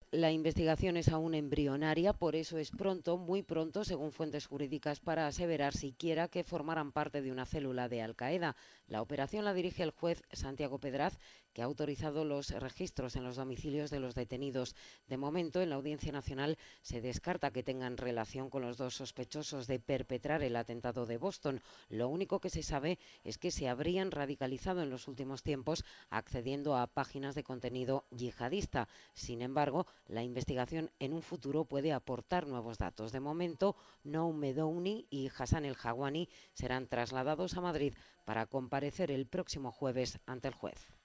La investigación es aún embrionaria, por eso es pronto, muy pronto, según fuentes jurídicas, para aseverar siquiera que formaran parte de una célula de Al-Qaeda. La operación la dirige el juez Santiago Pedraz, que ha autorizado los registros en los domicilios de los detenidos. De momento, en la Audiencia Nacional se descarta que tengan relación con los dos sospechosos de perpetrar el atentado de Boston. Lo único que se sabe es que se habrían radicalizado en los últimos tiempos accediendo a páginas de contenido yihadista. Sin embargo, la investigación en un futuro puede aportar nuevos datos. De momento, Noam Medouni y Hassan El Jawani serán trasladados a Madrid para comparecer el próximo jueves ante el juez.